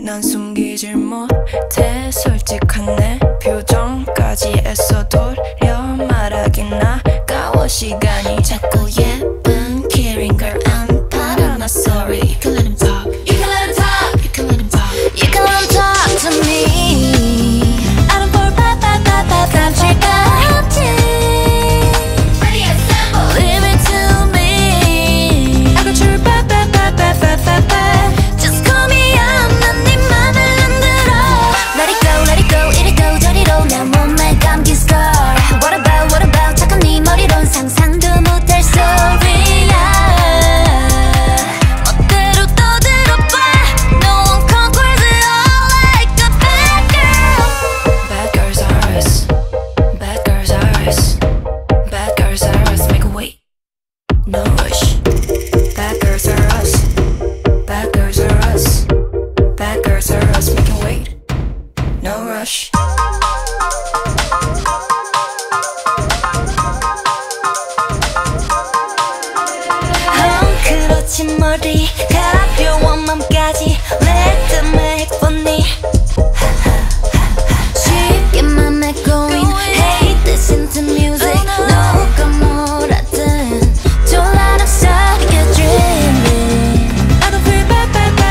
난 숨기질 못해 솔직한 내 표정까지 애써 돌려 말하긴 아까워 시간이 자꾸 예쁜 killing girl I'm part of my story. You can let him talk. You can let him talk. You can let him talk. You can let him talk to me. I don't fall back 깜찍하지. Ready assemble. Leave it to me. I got your back. Just call me up. 난 네 맘을 흔들어. Let it go 이리도 저리로 내 몸에 감긴 scar. What about 착한 네 머리론 상상도 못할 소리야. 멋대로 떠들어봐. No one conquers it all like a bad girl. Bad girls are us. Bad girls are us. Bad girls are us. Make a wait. No rush. Bad girls are us. Bad girls are us. Bad girls are us. Make a wait. No rush. 그렇지 머리 가벼운 맘까지 Let them make funny. 쉽게 맘에 going. Hey, listen to music. 누가 뭐라든 졸라는 소리가 dreaming. I don't feel bad.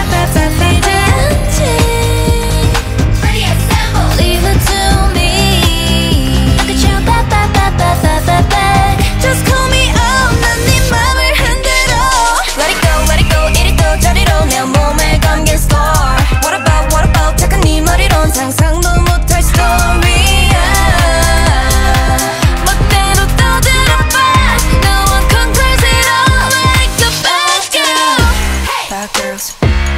Ready assemble. Leave it to me. I got your back. Just call me up. 난 네 맘을 흔들어. Let it go 이리도 저리로 내 몸에 감긴 scar. What about 착한 네 머리론 상상도 못할 스토리야. 멋대로 떠들어봐. No one conquers it all like a bad girl. Bad girls.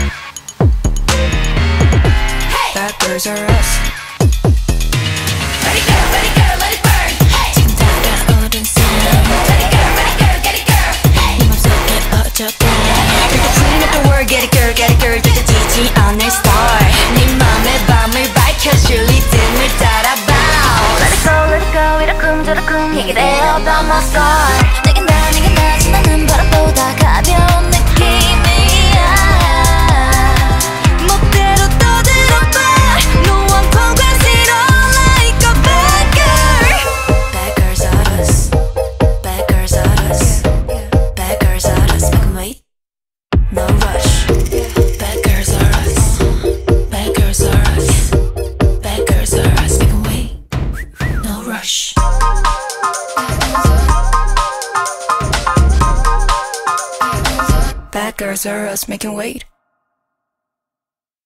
Bad girls are us. Let it go, let it burn. 지금 다가오는 사람. Let it go, get it girl. 네 맘속에 퍼져도 You're the queen of the world. Get it girl. 뒤처지지 않을 star. 네 맘의 밤을 밝혀줄 리듬을 따라봐. Let it go 이러쿵저러쿵 얘기를 해 about my scar. 내겐 나지만은 바람보다 가벼운 느낌이야. 멋대로 떠들어봐. No one conquers it all like a bad girl. Bad girls are us. Bad girls are us. Bad girls are us. Make 'em wait. No rush. Bad girls are us. Bad girls are us. Bad girls are us. Make 'em wait. No rush. Bad girls are us. Make 'em wait.